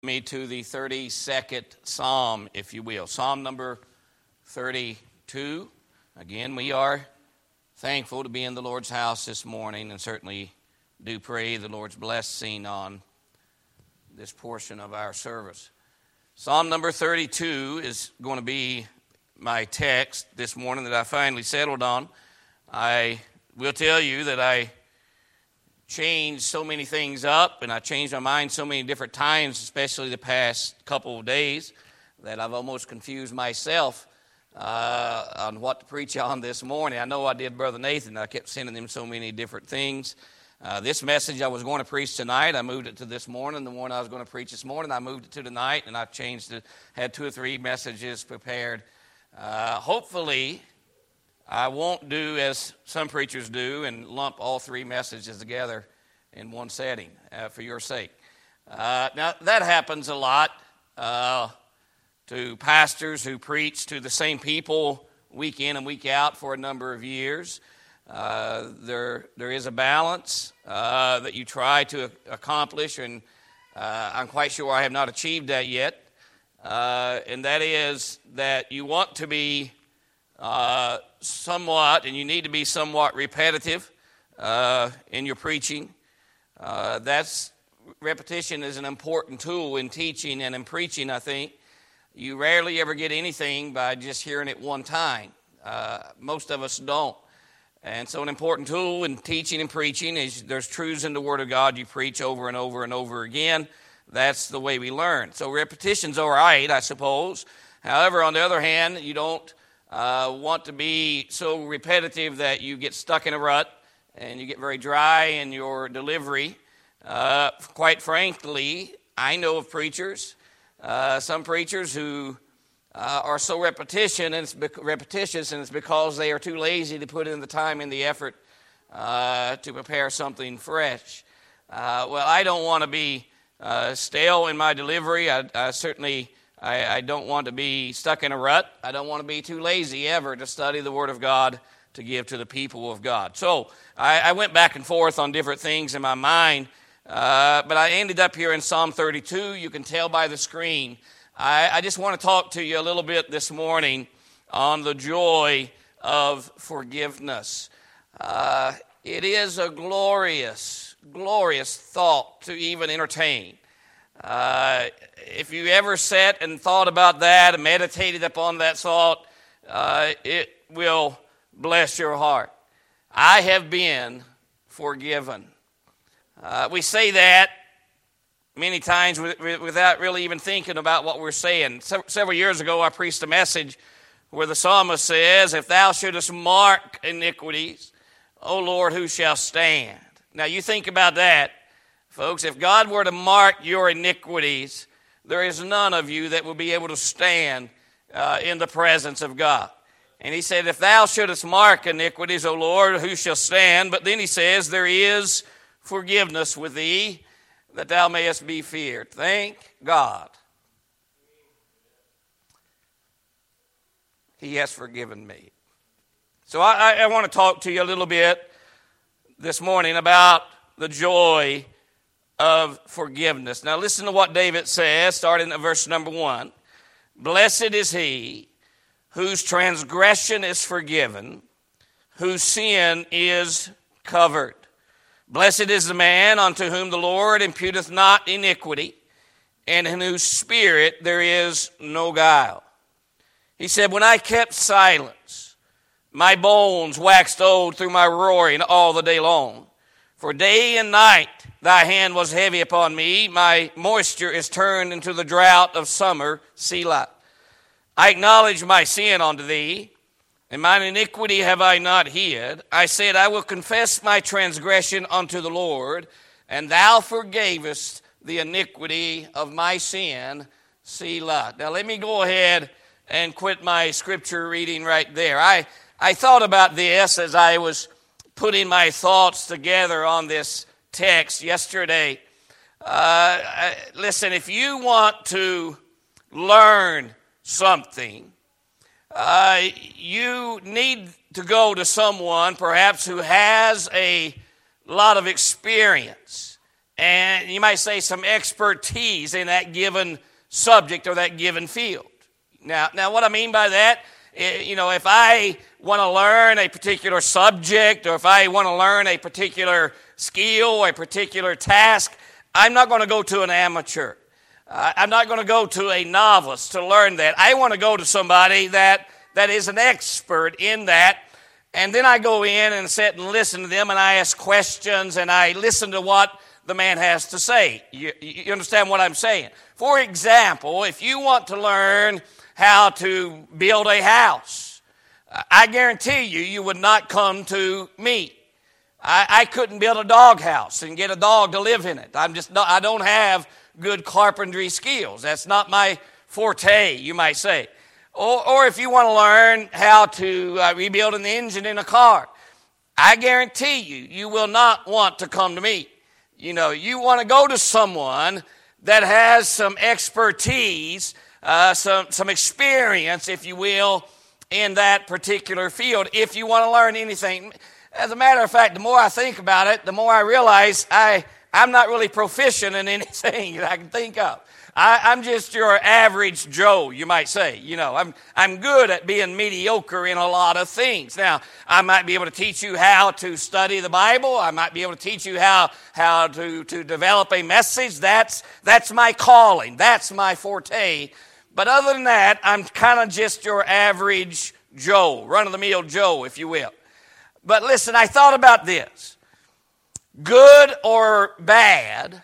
me to the 32nd Psalm, if you will. Psalm number 32. Again, we are thankful to be in the Lord's house this morning and certainly do pray the Lord's blessing on this portion of our service. Psalm number 32 is going to be my text this morning that I finally settled on. I will tell you that I changed so many things up, and I changed my mind so many different times, especially the past couple of days, that I've almost confused myself on what to preach on this morning. I know I did Brother Nathan. I kept sending him so many different things. This message I was going to preach tonight, I moved it to this morning. The one I was going to preach this morning, I moved it to tonight, and I changed it, had 2 or 3 messages prepared. Hopefully, I won't do as some preachers do and lump all 3 messages together in one setting for your sake. Now, that happens a lot to pastors who preach to the same people week in and week out for a number of years. There is a balance that you try to accomplish, and I'm quite sure I have not achieved that yet. And that is that you want to be somewhat, and you need to be somewhat repetitive in your preaching. Repetition is an important tool in teaching and in preaching, I think. You rarely ever get anything by just hearing it one time. Most of us don't. And so an important tool in teaching and preaching is there's truths in the Word of God you preach over and over and over again. That's the way we learn. So repetition's all right, I suppose. However, on the other hand, you don't want to be so repetitive that you get stuck in a rut and you get very dry in your delivery. Quite frankly, I know of preachers, some preachers who are so repetitious, and it's because they are too lazy to put in the time and the effort to prepare something fresh. Well, I don't want to be stale in my delivery. I certainly don't want to be stuck in a rut. I don't want to be too lazy ever to study the Word of God to give to the people of God. So I went back and forth on different things in my mind, but I ended up here in Psalm 32. You can tell by the screen. I just want to talk to you a little bit this morning on the joy of forgiveness. It is a glorious, glorious thought to even entertain. If you ever sat and thought about that and meditated upon that thought, it will bless your heart. I have been forgiven. We say that many times without really even thinking about what we're saying. Several years ago, I preached a message where the psalmist says, "If thou shouldest mark iniquities, O Lord, who shall stand?" Now, you think about that, folks. If God were to mark your iniquities, there is none of you that will be able to stand in the presence of God. And he said, "If thou shouldest mark iniquities, O Lord, who shall stand?" But then he says, "There is forgiveness with thee, that thou mayest be feared." Thank God. He has forgiven me. So I want to talk to you a little bit this morning about the joy of forgiveness. Now listen to what David says, starting at verse number 1. "Blessed is he whose transgression is forgiven, whose sin is covered. Blessed is the man unto whom the Lord imputeth not iniquity, and in whose spirit there is no guile." He said, "When I kept silence, my bones waxed old through my roaring all the day long. For day and night thy hand was heavy upon me. My moisture is turned into the drought of summer, Selah. I acknowledge my sin unto thee, and mine iniquity have I not hid. I said, I will confess my transgression unto the Lord, and thou forgavest the iniquity of my sin, Selah." Now let me go ahead and quit my scripture reading right there. I thought about this as I was putting my thoughts together on this text yesterday. Listen, if you want to learn something, you need to go to someone perhaps who has a lot of experience and you might say some expertise in that given subject or that given field. Now what I mean by that, if I want to learn a particular subject, or if I want to learn a particular skill or a particular task, I'm not going to go to an amateur. I'm not going to go to a novice to learn that. I want to go to somebody that is an expert in that. And then I go in and sit and listen to them, and I ask questions, and I listen to what the man has to say. You understand what I'm saying? For example, if you want to learn how to build a house, I guarantee you would not come to me. I couldn't build a dog house and get a dog to live in it. I don't have good carpentry skills. That's not my forte, you might say. Or if you want to learn how to rebuild an engine in a car, I guarantee you will not want to come to me. You want to go to someone that has some expertise, some experience, if you will, in that particular field, if you want to learn anything. As a matter of fact, the more I think about it, the more I realize I'm not really proficient in anything that I can think of. I'm just your average Joe, you might say. I'm good at being mediocre in a lot of things. Now, I might be able to teach you how to study the Bible. I might be able to teach you how to develop a message. That's my calling. That's my forte. But other than that, I'm kind of just your average Joe, run-of-the-mill Joe, if you will. But listen, I thought about this. Good or bad,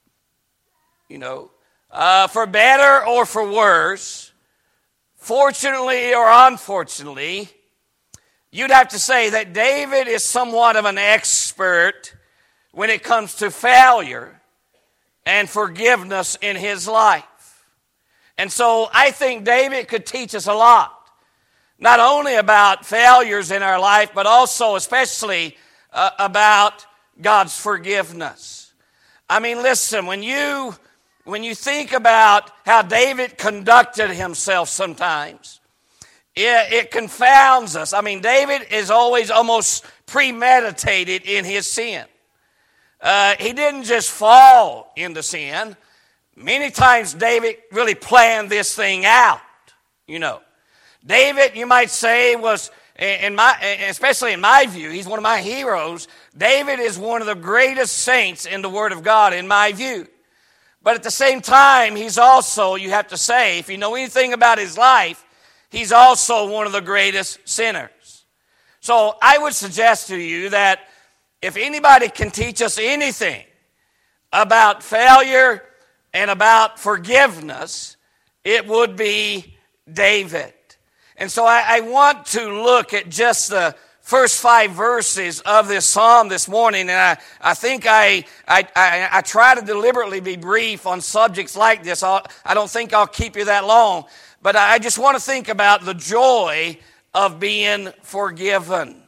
for better or for worse, fortunately or unfortunately, you'd have to say that David is somewhat of an expert when it comes to failure and forgiveness in his life. And so I think David could teach us a lot, not only about failures in our life, but also especially about God's forgiveness. I mean, listen, when you think about how David conducted himself sometimes, it confounds us. I mean, David is always almost premeditated in his sin. He didn't just fall into sin. Many times David really planned this thing out, David, you might say, was, especially in my view, he's one of my heroes. David is one of the greatest saints in the Word of God, in my view. But at the same time, he's also, you have to say, if you know anything about his life, he's also one of the greatest sinners. So I would suggest to you that if anybody can teach us anything about failure and about forgiveness, it would be David. And so I want to look at just the first 5 verses of this psalm this morning, and I think I try to deliberately be brief on subjects like this. I don't think I'll keep you that long, but I just want to think about the joy of being forgiven.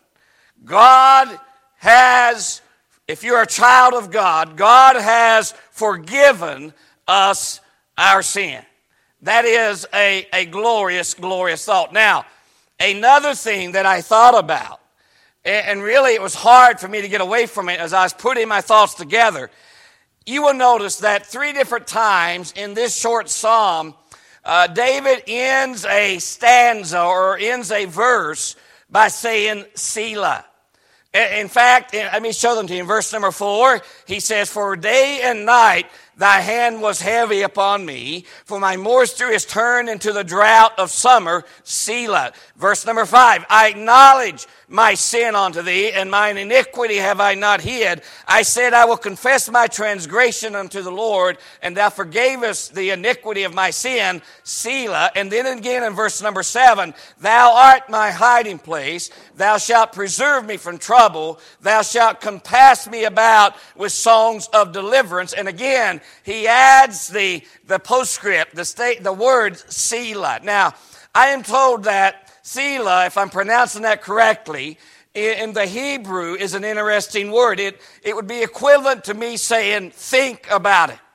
God has, if you're a child of God, God has forgiven us our sin. That is a glorious, glorious thought. Now, another thing that I thought about, and really it was hard for me to get away from it as I was putting my thoughts together, you will notice that 3 different times in this short psalm, David ends a stanza or ends a verse by saying Selah. In fact, let me show them to you. In verse number 4, he says, "For day and night thy hand was heavy upon me, for my moisture is turned into the drought of summer, Selah." Verse number 5, "I acknowledge my sin unto thee, and mine iniquity have I not hid. I said, I will confess my transgression unto the Lord, and thou forgavest the iniquity of my sin, Selah." And then again in verse number 7, "Thou art my hiding place. Thou shalt preserve me from trouble. Thou shalt compass me about with songs of deliverance." And again, he adds the postscript, the word Selah. Now, I am told that Selah, if I'm pronouncing that correctly, in the Hebrew is an interesting word. It would be equivalent to me saying, think about it.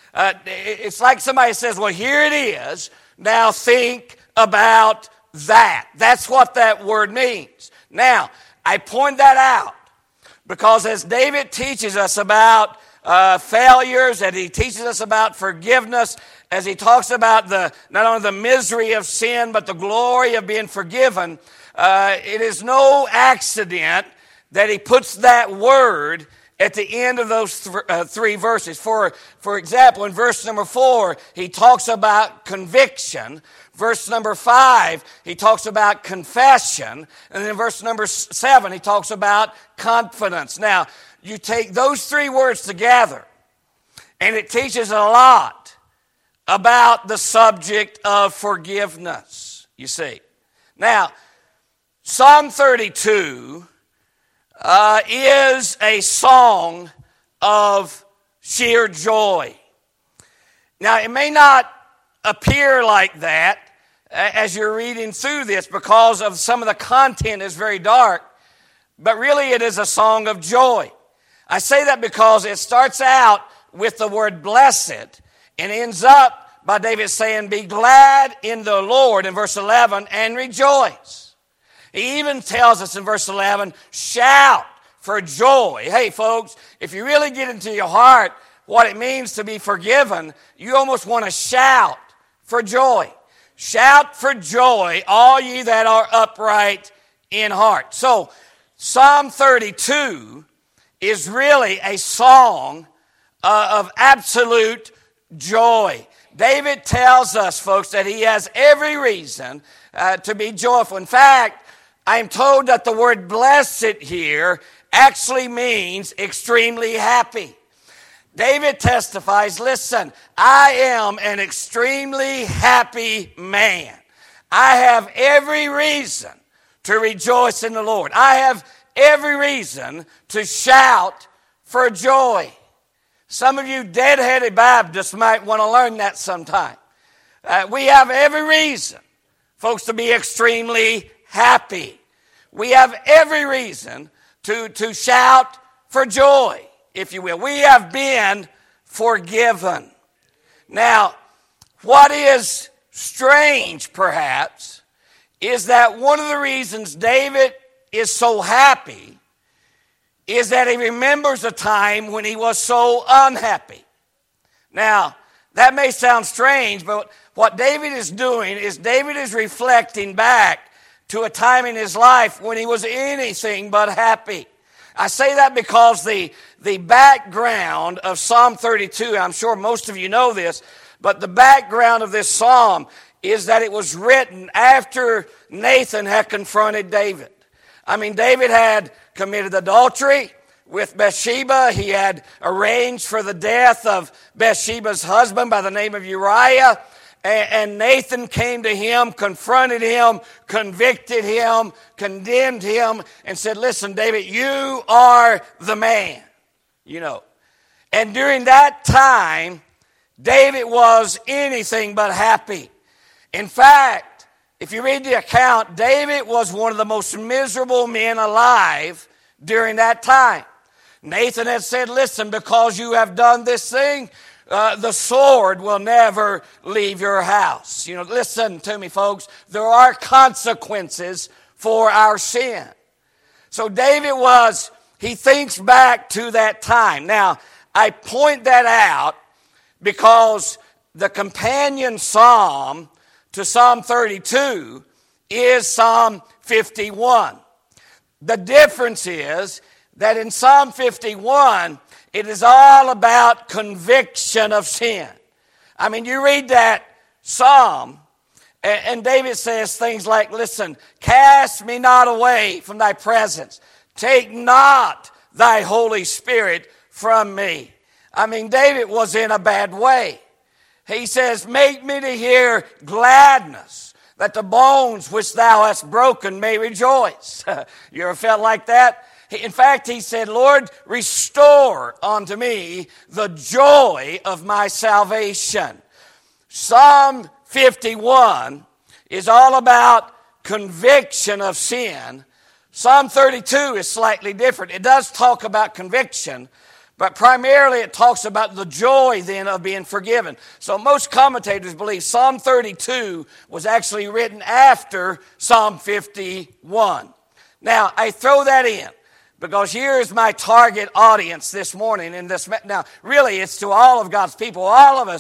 It's like somebody says, well, here it is. Now think about that. That's what that word means. Now, I point that out because as David teaches us about failures, as he teaches us about forgiveness, as he talks about not only the misery of sin, but the glory of being forgiven, it is no accident that he puts that word at the end of those three verses. For example, in verse number 4, he talks about conviction. Verse number 5, he talks about confession. And then in verse number 7, he talks about confidence. Now, you take those three words together, and it teaches a lot about the subject of forgiveness, you see. Now, Psalm 32 is a song of sheer joy. Now, it may not appear like that as you're reading through this because of some of the content is very dark, but really it is a song of joy. I say that because it starts out with the word blessed and ends up by David saying, be glad in the Lord in verse 11 and rejoice. He even tells us in verse 11, shout for joy. Hey, folks, if you really get into your heart what it means to be forgiven, you almost want to shout for joy. Shout for joy, all ye that are upright in heart. So, Psalm 32 is really a song of absolute joy. David tells us, folks, that he has every reason to be joyful. In fact, I am told that the word blessed here actually means extremely happy. David testifies, listen, I am an extremely happy man. I have every reason to rejoice in the Lord. I have every reason to shout for joy. Some of you dead-headed Baptists might want to learn that sometime. We have every reason, folks, to be extremely happy. We have every reason to shout for joy, if you will. We have been forgiven. Now, what is strange, perhaps, is that one of the reasons David is so happy is that he remembers a time when he was so unhappy. Now, that may sound strange, but what David is doing is David is reflecting back to a time in his life when he was anything but happy. I say that because the background of Psalm 32, I'm sure most of you know this, but the background of this psalm is that it was written after Nathan had confronted David. I mean, David had committed adultery with Bathsheba. He had arranged for the death of Bathsheba's husband by the name of Uriah. And Nathan came to him, confronted him, convicted him, condemned him, and said, listen, David, you are the man, you know. And during that time, David was anything but happy. In fact, if you read the account, David was one of the most miserable men alive during that time. Nathan had said, listen, because you have done this thing, the sword will never leave your house. You know, listen to me, folks. There are consequences for our sin. So David he thinks back to that time. Now, I point that out because the companion psalm to Psalm 32 is Psalm 51. The difference is that in Psalm 51, it is all about conviction of sin. I mean, you read that psalm, and David says things like, listen, cast me not away from thy presence. Take not thy Holy Spirit from me. I mean, David was in a bad way. He says, make me to hear gladness, that the bones which thou hast broken may rejoice. You ever felt like that? In fact, he said, Lord, restore unto me the joy of my salvation. Psalm 51 is all about conviction of sin. Psalm 32 is slightly different. It does talk about conviction, but primarily it talks about the joy then of being forgiven. So most commentators believe Psalm 32 was actually written after Psalm 51. Now, I throw that in Because here's my target audience this morning in this. Now, really, it's to all of God's people. All of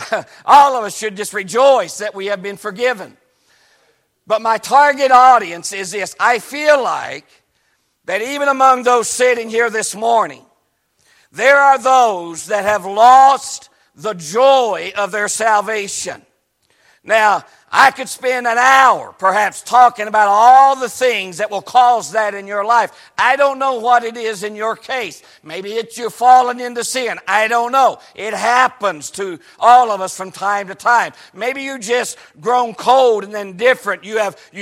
us should just rejoice that we have been forgiven. But my target audience is this. I feel like that even among those sitting here this morning, there are those that have lost the joy of their salvation. Now, I could spend an hour perhaps talking about all the things that will cause that in your life. I don't know what it is in your case. Maybe it's you falling into sin. I don't know. It happens to all of us from time to time. Maybe you just grown cold and indifferent. You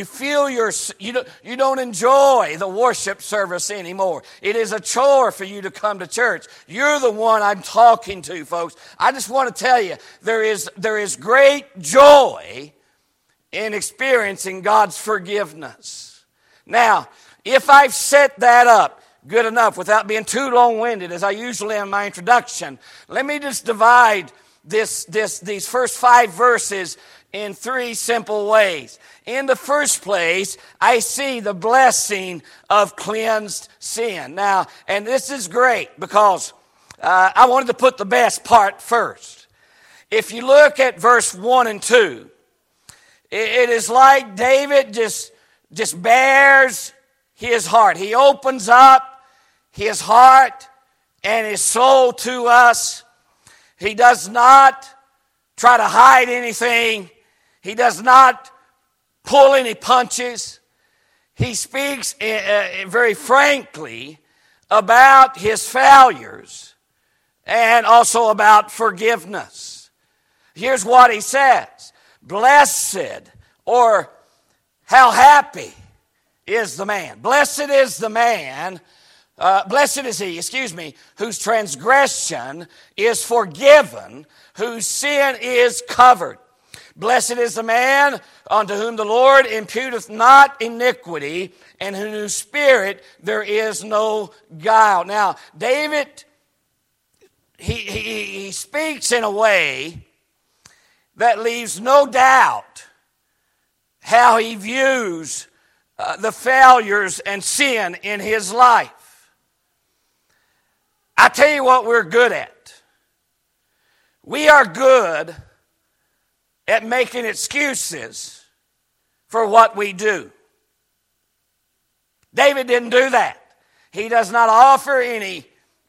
don't enjoy the worship service anymore. It is a chore for you to come to church. You're the one I'm talking to, folks. I just want to tell you, there is great joy in experiencing God's forgiveness. Now, if I've set that up good enough without being too long-winded, as I usually am in my introduction, let me just divide these first 5 verses in 3 simple ways. In the first place, I see the blessing of cleansed sin. Now, and this is great because I wanted to put the best part first. If you look at verse 1 and 2, it is like David just bears his heart. He opens up his heart and his soul to us. He does not try to hide anything. He does not pull any punches. He speaks very frankly about his failures and also about forgiveness. Here's what he says. Blessed, or how happy is the man. Blessed is the man, blessed is he, whose transgression is forgiven, whose sin is covered. Blessed is the man unto whom the Lord imputeth not iniquity, and in whose spirit there is no guile. Now, David, he speaks in a way that leaves no doubt how he views the failures and sin in his life. I tell you what we're good at. We are good at making excuses for what we do. David didn't do that. He does not offer any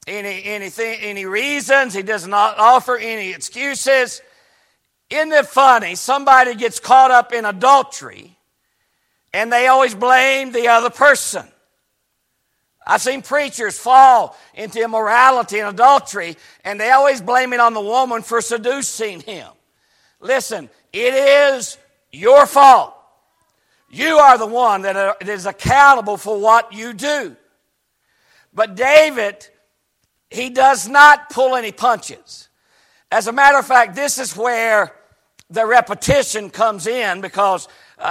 reasons. He does not offer any excuses. Isn't it funny? Somebody gets caught up in adultery and they always blame the other person. I've seen preachers fall into immorality and adultery and they always blame it on the woman for seducing him. Listen, it is your fault. You are the one that is accountable for what you do. But David, he does not pull any punches. As a matter of fact, this is where the repetition comes in because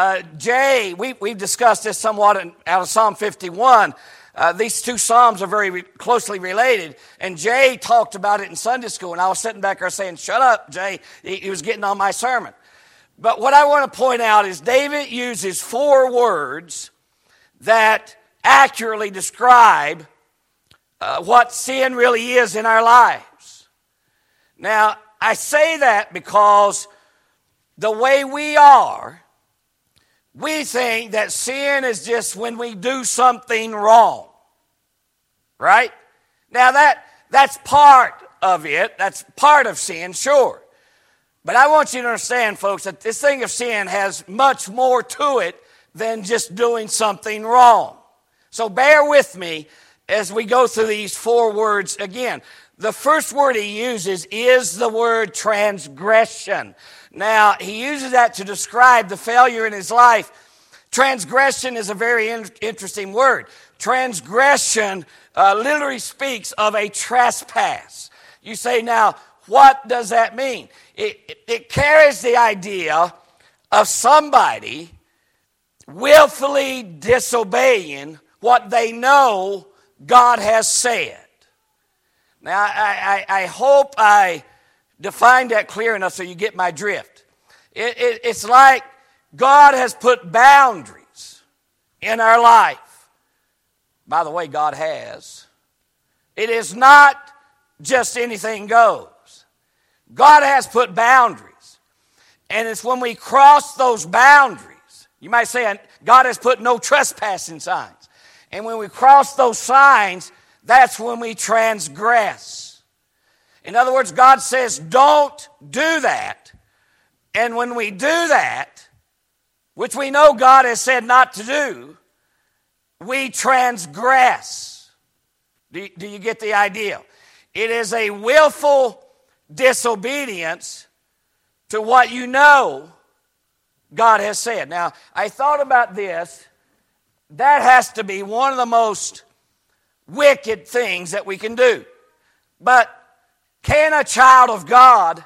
we've discussed this somewhat out of Psalm 51. These 2 Psalms are very closely related. And Jay talked about it in Sunday school. And I was sitting back there saying, shut up, Jay. He was getting on my sermon. But what I want to point out is David uses 4 words that accurately describe what sin really is in our lives. Now, I say that because the way we are, we think that sin is just when we do something wrong. Right? Now, that's part of it. That's part of sin, sure. But I want you to understand, folks, that this thing of sin has much more to it than just doing something wrong. So bear with me as we go through these 4 words again. The first word he uses is the word transgression. Now, he uses that to describe the failure in his life. Transgression is a very interesting word. Transgression literally speaks of a trespass. You say, now, what does that mean? It carries the idea of somebody willfully disobeying what they know God has said. Now, I hope I defined that clear enough so you get my drift. It's like God has put boundaries in our life. By the way, God has. It is not just anything goes. God has put boundaries. And it's when we cross those boundaries, you might say God has put no trespassing signs. And when we cross those signs, that's when we transgress. In other words, God says, don't do that. And when we do that, which we know God has said not to do, we transgress. Do you get the idea? It is a willful disobedience to what you know God has said. Now, I thought about this. That has to be one of the most wicked things that we can do. But can a child of God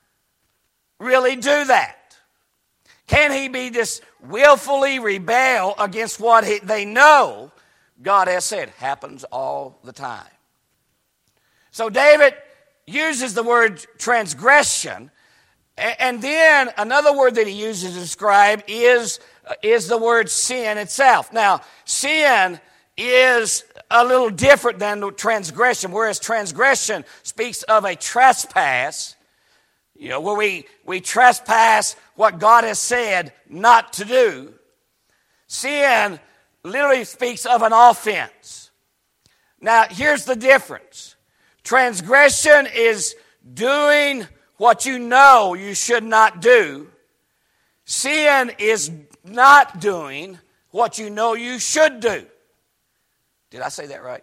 really do that? Can he be just willfully rebel against what they know God has said? Happens all the time. So David uses the word transgression, and then another word that he uses to describe is the word sin itself. Now, sin is a little different than transgression, whereas transgression speaks of a trespass, where we trespass what God has said not to do. Sin literally speaks of an offense. Now, here's the difference. Transgression is doing what you know you should not do. Sin is not doing what you know you should do. Did I say that right?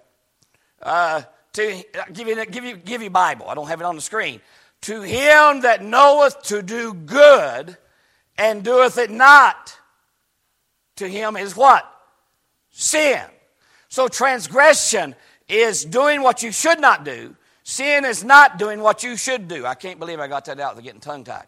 To give you Bible. I don't have it on the screen. To him that knoweth to do good and doeth it not, to him is what? Sin. So transgression is doing what you should not do. Sin is not doing what you should do. I can't believe I got that out. They're getting tongue-tied.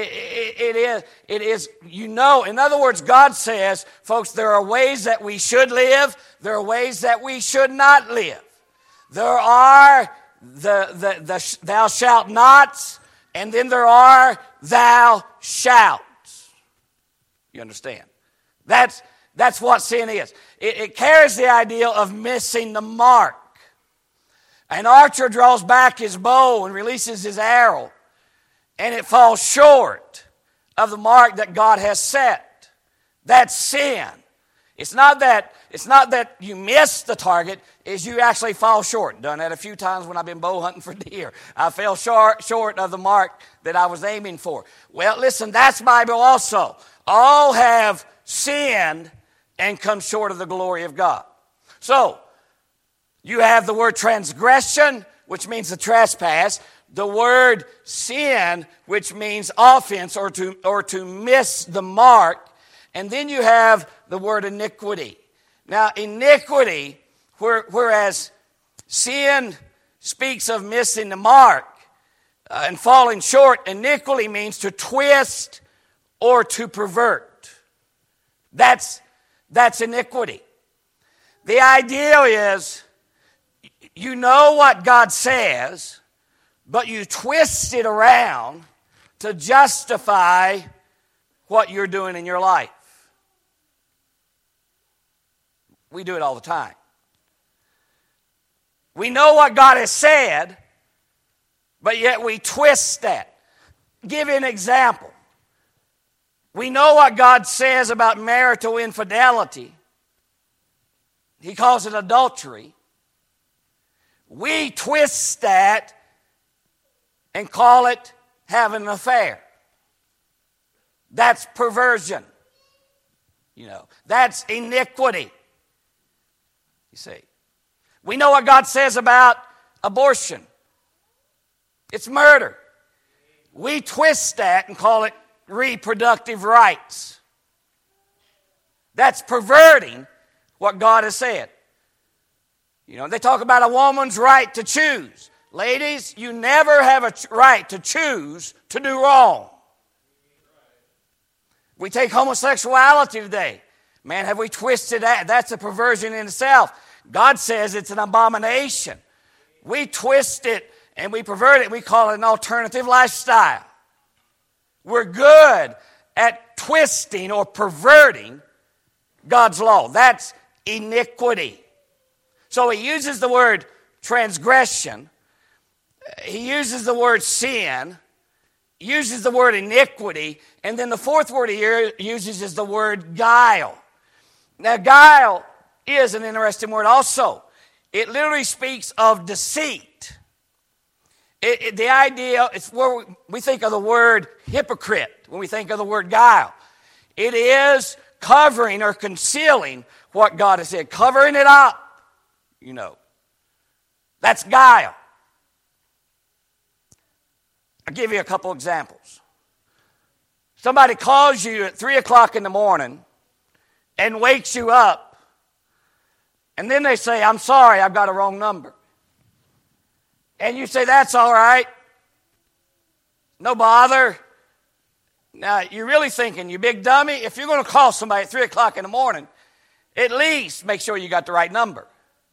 It is, in other words, God says, folks, there are ways that we should live. There are ways that we should not live. There are the thou shalt nots, and then there are thou shalt. You understand? That's what sin is. It carries the idea of missing the mark. An archer draws back his bow and releases his arrow, and it falls short of the mark that God has set. That's sin. It's not that you miss the target, is you actually fall short. Done that a few times when I've been bow hunting for deer. I fell short of the mark that I was aiming for. Well, listen, that's Bible also. All have sinned and come short of the glory of God. So, you have the word transgression, which means the trespass. The word sin, which means offense or to miss the mark. And then you have the word iniquity. Now, iniquity, whereas sin speaks of missing the mark and falling short, iniquity means to twist or to pervert. That's iniquity. The idea is, you know what God says, but you twist it around to justify what you're doing in your life. We do it all the time. We know what God has said, but yet we twist that. Give you an example. We know what God says about marital infidelity. He calls it adultery. We twist that and call it having an affair. That's perversion. That's iniquity. You see. We know what God says about abortion. It's murder. We twist that and call it reproductive rights. That's perverting what God has said. They talk about a woman's right to choose. Ladies, you never have a right to choose to do wrong. We take homosexuality today. Man, have we twisted that? That's a perversion in itself. God says it's an abomination. We twist it and we pervert it. We call it an alternative lifestyle. We're good at twisting or perverting God's law. That's iniquity. So he uses the word transgression. He uses the word sin, uses the word iniquity, and then the fourth word he uses is the word guile. Now, guile is an interesting word also. It literally speaks of deceit. The idea, it's where we think of the word hypocrite when we think of the word guile. It is covering or concealing what God has said, covering it up, That's guile. I'll give you a couple examples. Somebody calls you at 3 o'clock in the morning and wakes you up, and then they say, I'm sorry, I've got a wrong number. And you say, that's all right. No bother. Now, you're really thinking, you big dummy, if you're going to call somebody at 3 o'clock in the morning, at least make sure you got the right number.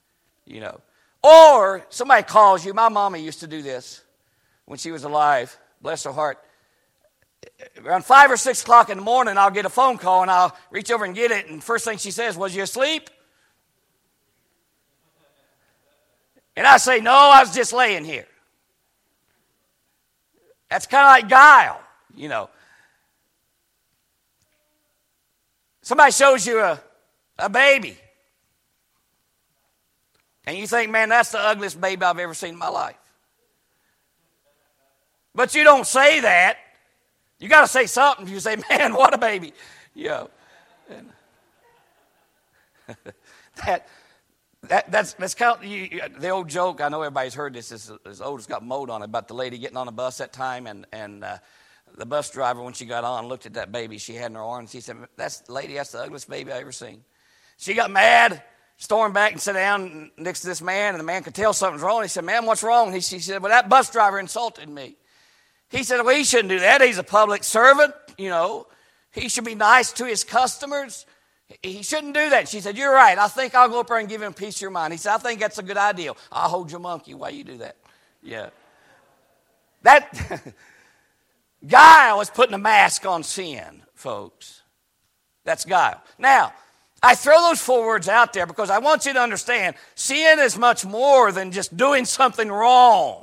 Or somebody calls you. My mama used to do this when she was alive. Bless her heart. Around 5 or 6 o'clock in the morning, I'll get a phone call, and I'll reach over and get it, and first thing she says, was you asleep? And I say, no, I was just laying here. That's kind of like guile, Somebody shows you a baby, and you think, man, that's the ugliest baby I've ever seen in my life. But you don't say that. You got to say something. You say, man, what a baby. That's kind of the old joke. I know everybody's heard this. It's old. It's got mold on it about the lady getting on a bus that time, and the bus driver, when she got on, looked at that baby she had in her arms. He said, that's the ugliest baby I ever seen. She got mad, stormed back and sat down next to this man, and the man could tell something's wrong. He said, ma'am, what's wrong? She said, well, that bus driver insulted me. He said, well, he shouldn't do that. He's a public servant, He should be nice to his customers. He shouldn't do that. She said, you're right. I think I'll go up there and give him a piece of your mind. He said, I think that's a good idea. I'll hold your monkey while you do that. Yeah. That guile is putting a mask on sin, folks. That's guile. Now, I throw those 4 words out there because I want you to understand sin is much more than just doing something wrong,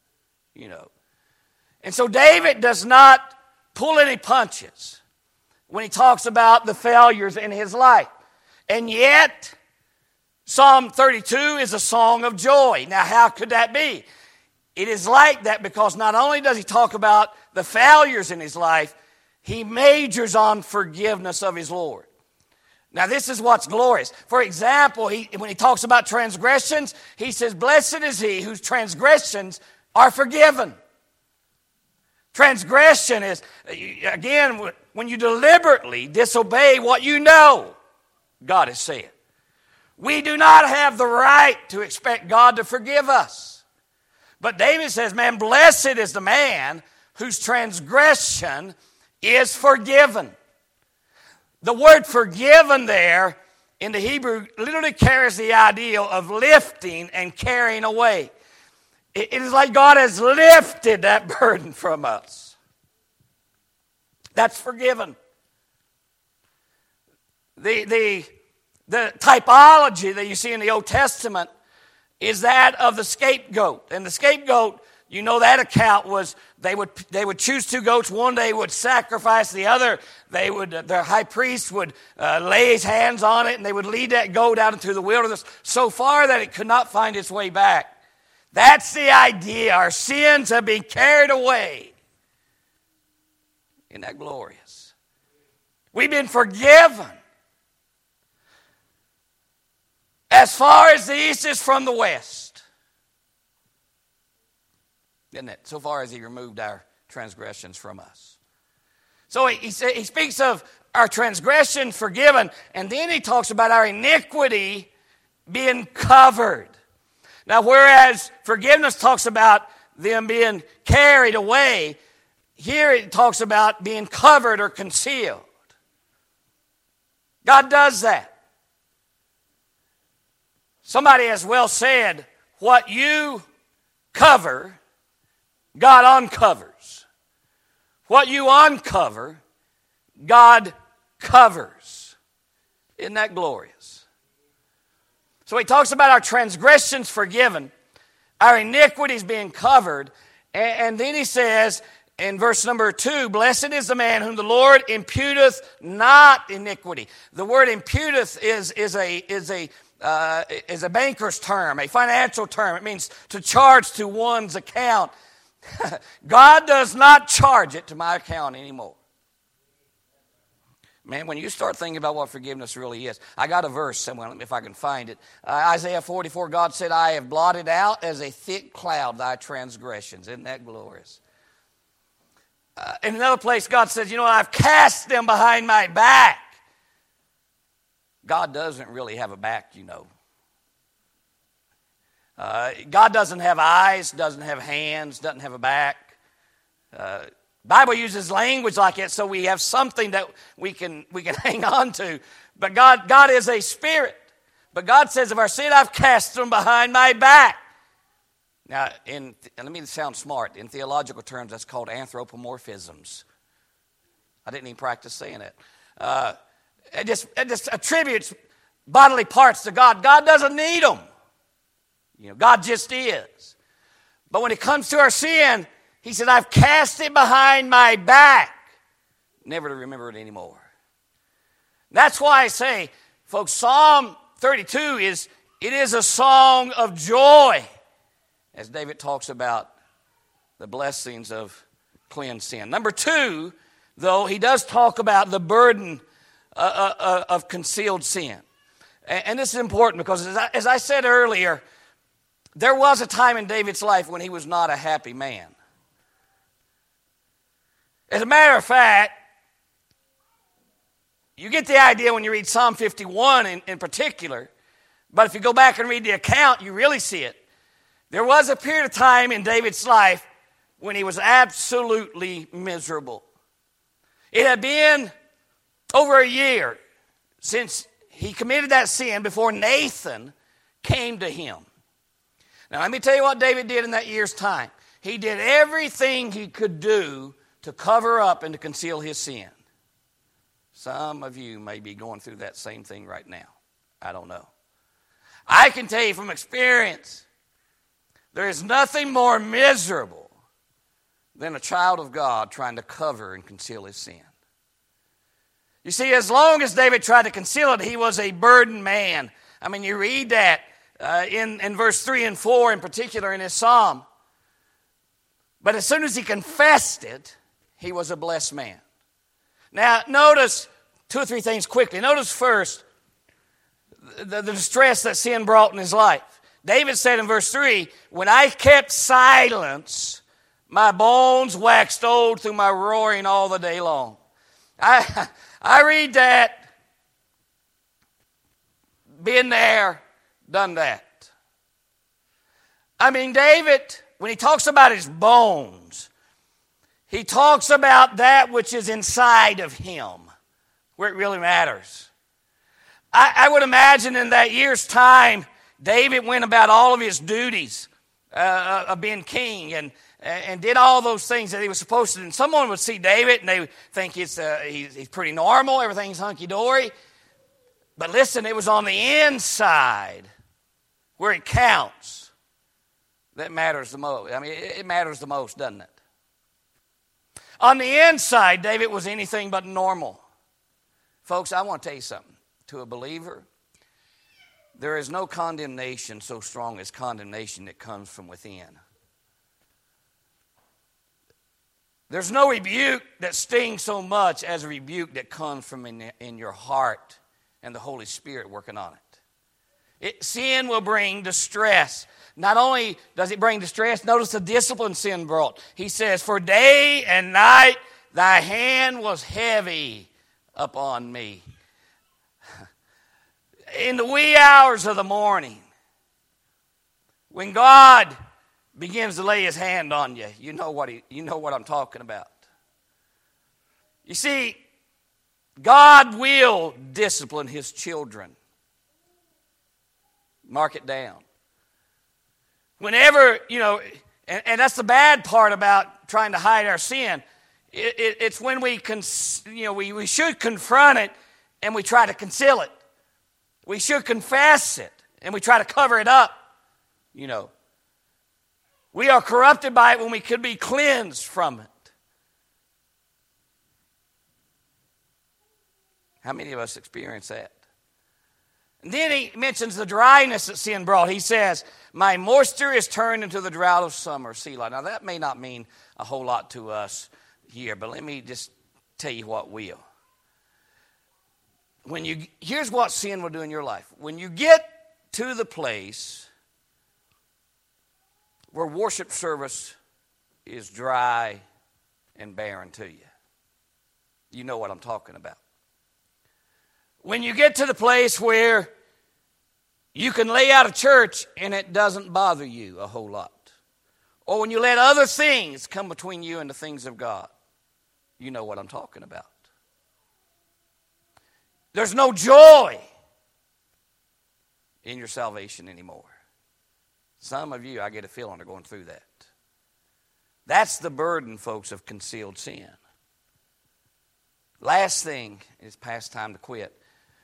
And so David does not pull any punches when he talks about the failures in his life. And yet, Psalm 32 is a song of joy. Now, how could that be? It is like that because not only does he talk about the failures in his life, he majors on forgiveness of his Lord. Now, this is what's glorious. For example, when he talks about transgressions, he says, blessed is he whose transgressions are forgiven. Transgression is, again, when you deliberately disobey what you know God has said. We do not have the right to expect God to forgive us. But David says, man, blessed is the man whose transgression is forgiven. The word forgiven there in the Hebrew literally carries the idea of lifting and carrying away. It is like God has lifted that burden from us. That's forgiven. The typology that you see in the Old Testament is that of the scapegoat. And the scapegoat, that account was they would choose 2 goats. One they would sacrifice, the other their high priest would lay his hands on it, and they would lead that goat out into the wilderness so far that it could not find its way back. That's the idea. Our sins have been carried away. Isn't that glorious? We've been forgiven. As far as the east is from the west. Isn't it? So far as he removed our transgressions from us. So he speaks of our transgression forgiven, and then he talks about our iniquity being covered. Now, whereas forgiveness talks about them being carried away, here it talks about being covered or concealed. God does that. Somebody has well said, what you cover, God uncovers. What you uncover, God covers. Isn't that glorious? So he talks about our transgressions forgiven, our iniquities being covered, and then he says in verse number 2, blessed is the man whom the Lord imputeth not iniquity. The word imputeth is a banker's term, a financial term. It means to charge to one's account. God does not charge it to my account anymore. Man, when you start thinking about what forgiveness really is, I got a verse somewhere, if I can find it. Isaiah 44, God said, I have blotted out as a thick cloud thy transgressions. Isn't that glorious? In another place, God says, I've cast them behind my back. God doesn't really have a back, God doesn't have eyes, doesn't have hands, doesn't have a back. Bible uses language like it so we have something that we can hang on to. But God is a spirit. But God says, if our sin, I've cast them behind my back. Now, and let me sound smart. In theological terms, that's called anthropomorphisms. I didn't even practice saying it. It just attributes bodily parts to God. God doesn't need them. God just is. But when it comes to our sin, he said, I've cast it behind my back, never to remember it anymore. That's why I say, folks, Psalm 32 is a song of joy, as David talks about the blessings of cleansed sin. Number 2, though, he does talk about the burden of concealed sin. And this is important because, as I said earlier, there was a time in David's life when he was not a happy man. As a matter of fact, you get the idea when you read Psalm 51 in particular, but if you go back and read the account, you really see it. There was a period of time in David's life when he was absolutely miserable. It had been over a year since he committed that sin before Nathan came to him. Now, let me tell you what David did in that year's time. He did everything he could do to cover up and to conceal his sin. Some of you may be going through that same thing right now. I don't know. I can tell you from experience, there is nothing more miserable than a child of God trying to cover and conceal his sin. You see, as long as David tried to conceal it, he was a burdened man. I mean, you read that in verse 3 and 4 in particular in his psalm. But as soon as he confessed it, he was a blessed man. Now, notice 2 or 3 things quickly. Notice first the distress that sin brought in his life. David said in verse 3, when I kept silence, my bones waxed old through my roaring all the day long. I read that, been there, done that. I mean, David, when he talks about his bones, he talks about that which is inside of him, where it really matters. I would imagine in that year's time, David went about all of his duties of being king and did all those things that he was supposed to do. And someone would see David and they would think he's pretty normal, everything's hunky-dory. But listen, it was on the inside where it counts that matters the most. I mean, it matters the most, doesn't it? On the inside, David was anything but normal. Folks, I want to tell you something. To a believer, there is no condemnation so strong as condemnation that comes from within. There's no rebuke that stings so much as a rebuke that comes from in your heart and the Holy Spirit working on it. Sin will bring distress. Not only does it bring distress, notice the discipline sin brought. He says, for day and night thy hand was heavy upon me. In the wee hours of the morning, when God begins to lay his hand on you, you know what I'm talking about. You see, God will discipline his children. Mark it down. Whenever, and that's the bad part about trying to hide our sin. It's when we should confront it and we try to conceal it. We should confess it and we try to cover it up, you know. We are corrupted by it when we could be cleansed from it. How many of us experience that? And then he mentions the dryness that sin brought. He says, my moisture is turned into the drought of summer, Selah. Now that may not mean a whole lot to us here, but let me just tell you what will. Here's what sin will do in your life. When you get to the place where worship service is dry and barren to you, you know what I'm talking about. When you get to the place where you can lay out of church and it doesn't bother you a whole lot, or when you let other things come between you and the things of God, you know what I'm talking about. There's no joy in your salvation anymore. Some of you, I get a feeling, are going through that. That's the burden, folks, of concealed sin. Last thing, it's past time to quit.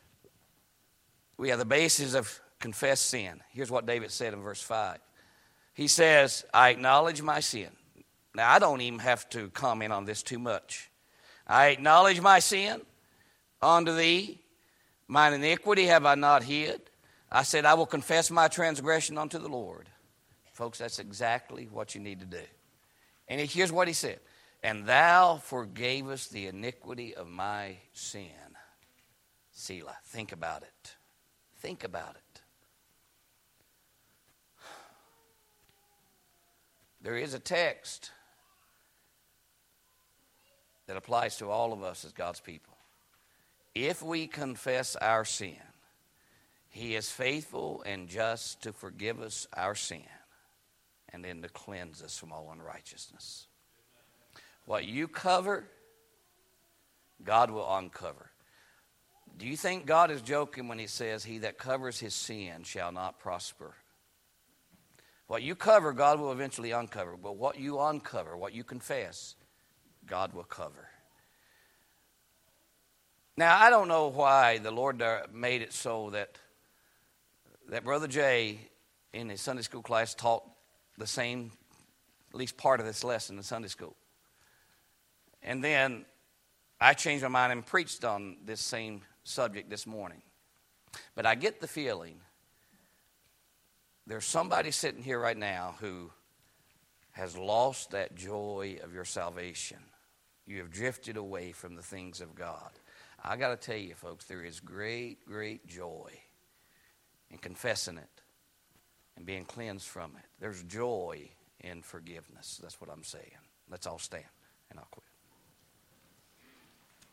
We have the basis of confessed sin. Here's what David said in verse 5. He says, I acknowledge my sin. Now, I don't even have to comment on this too much. I acknowledge my sin unto thee. Mine iniquity have I not hid. I said, I will confess my transgression unto the Lord. Folks, that's exactly what you need to do. And here's what he said. And thou forgavest the iniquity of my sin. Selah. Think about it. Think about it. There is a text that applies to all of us as God's people. If we confess our sin, he is faithful and just to forgive us our sin and then to cleanse us from all unrighteousness. What you cover, God will uncover. Do you think God is joking when he says, he that covers his sin shall not prosper? What you cover, God will eventually uncover. But what you uncover, what you confess, God will cover. Now, I don't know why the Lord made it so that Brother Jay in his Sunday school class taught the same, at least part of this lesson in Sunday school. And then I changed my mind and preached on this same subject this morning. But I get the feeling there's somebody sitting here right now who has lost that joy of your salvation. You have drifted away from the things of God. I got to tell you, folks, there is great, great joy in confessing it and being cleansed from it. There's joy in forgiveness. That's what I'm saying. Let's all stand, and I'll quit.